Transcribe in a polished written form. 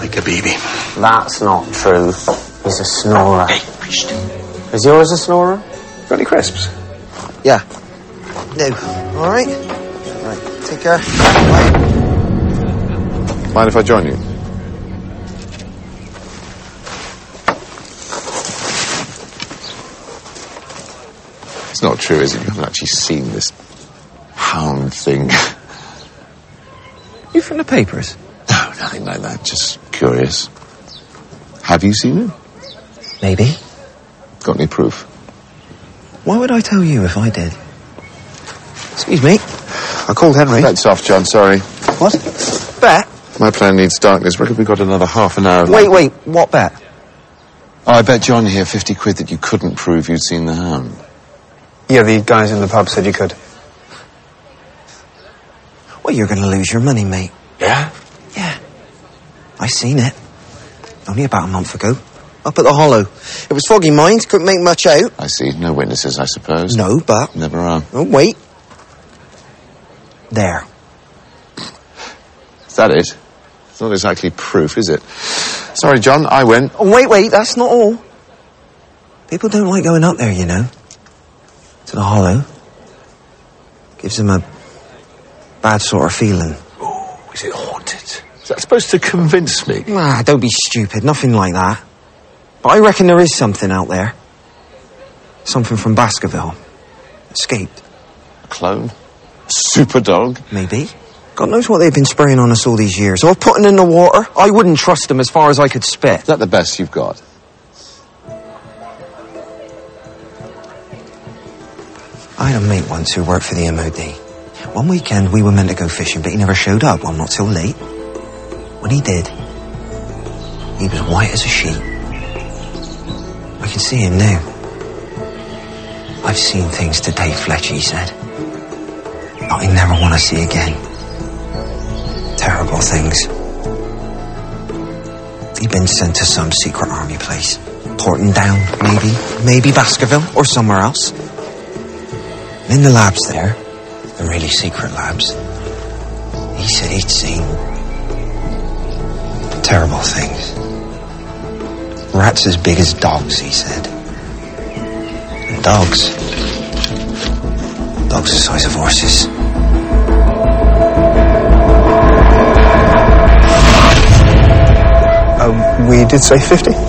like a baby. That's not true. He's a snorer. Hey, priest. Is yours a snorer? Got any crisps? Yeah. No. All right? Right, take care. Bye. Mind if I join you? It's not true, is it? You haven't actually seen this hound thing. You from the papers? No, nothing like that. Just curious. Have you seen him? Maybe. Got any proof? Why would I tell you if I did? Excuse me. I called Henry. That's off, John, sorry. What? Bet? My plan needs darkness. Reckon we've got another half an hour. Wait, what bet? Oh, I bet John here 50 quid that you couldn't prove you'd seen the hound. Yeah, the guys in the pub said you could. Well, you're going to lose your money, mate. Yeah? Yeah. I seen it. Only about a month ago. Up at the Hollow. It was foggy mind, couldn't make much out. I see. No witnesses, I suppose. No, but... Never are. Oh, wait. There. Is that it? It's not exactly proof, is it? Sorry, John, I win. Oh, wait, that's not all. People don't like going up there, you know. To the Hollow. Gives them a bad sort of feeling. Oh, is it haunted? Is that supposed to convince me? Ah, don't be stupid, nothing like that. But I reckon there is something out there. Something from Baskerville. Escaped. A clone? A super dog? Maybe. God knows what they've been spraying on us all these years. Or putting in the water. I wouldn't trust them as far as I could spit. Is that the best you've got? I had a mate once who worked for the MOD. One weekend we were meant to go fishing, but he never showed up. Well, not till late. When he did, he was white as a sheet. I can see him now. I've seen things today, Fletcher, he said, that I never want to see again. Terrible things. He'd been sent to some secret army place. Porton Down, maybe. Maybe Baskerville, or somewhere else. And in the labs there, the really secret labs, he said he'd seen terrible things. Rats as big as dogs, he said. And dogs the size of horses. We did say 50?